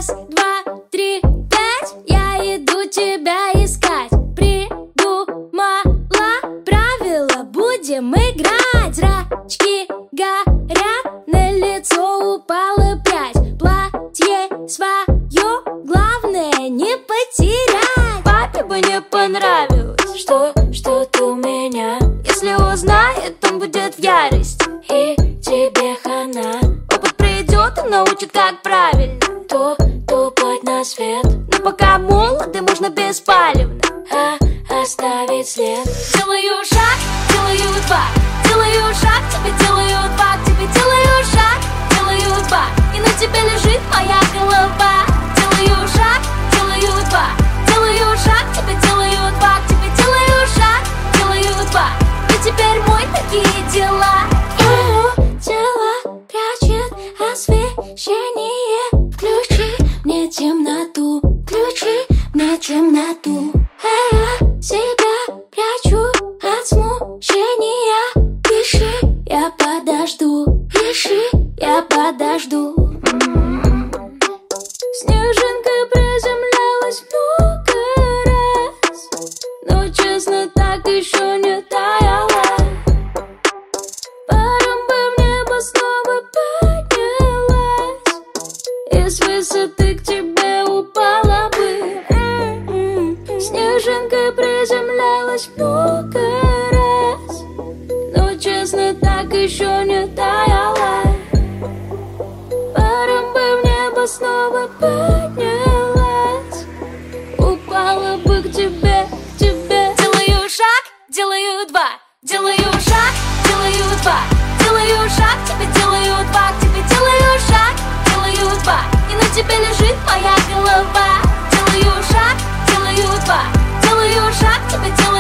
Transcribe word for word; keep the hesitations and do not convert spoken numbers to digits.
Раз, два, три, пять. Я иду тебя искать. Придумала правила, будем играть. Зрачки горят, на лицо упало пять. Платье свое, главное не потерять. Папе бы не понравилось, что что-то у меня. Если узнает, он будет в ярости, и тебе хана. Опыт придет и научит, как правильно то тупать на свет. Но пока молоды, можно беспалевно а оставить след. Делаю шаг, делаю два. Делаю шаг, тебе делаю два. К тебе делаю шаг, делаю два. И на тебе лежит моя голова. Делаю шаг, делаю два. Делаю шаг, тебе делаю два. К тебе делаю шаг, делаю два. И теперь мой такие дела. Твое тело прячет освещение. Включи мне темноту, включи мне темноту. А я себя прячу от смущения. Пиши, я подожду, пиши, я подожду. Снежинка приземлялась много раз, но честно так еще не таяла. Паром бы в небо снова поднялась, и с высоты к тебе упала бы. Снежинка приземлялась много раз, но честно так еще не таяла. Паром бы в небо снова поднялась, упала бы к тебе, к тебе. Делаю шаг, делаю два. Делаю шаг, делаю два. Делаю шаг, тебе делаю два. К тебе делаю шаг, делаю два. И на тебе лежит моя голова. Делаю шаг, делаю два. Делаю шаг, тебе делаю